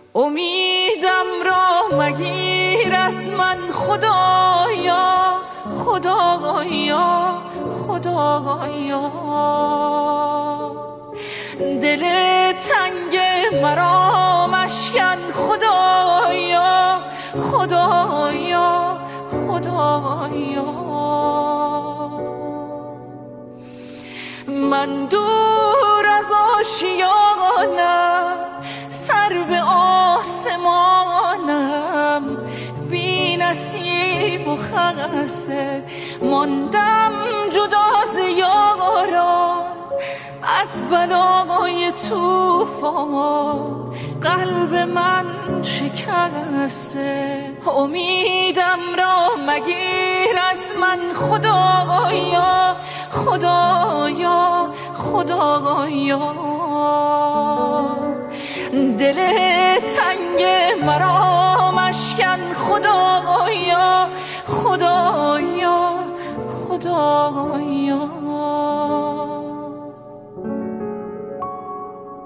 امیدم را مگیر از من خدایا، خدایا، خدایا. دل تنگ مرا مشکن خدایا، خدایا، خدایا. من دور از آشیانم، سر به آسمانم، بی نصیب و خسته ماندم جدا ز یاران. از بلای طوفان قلب من شکسته، امیدم را مگیر از من خدایا، خدایا، خدایا. دل تنگ مرا مشکن خدایا، خدایا، خدایا.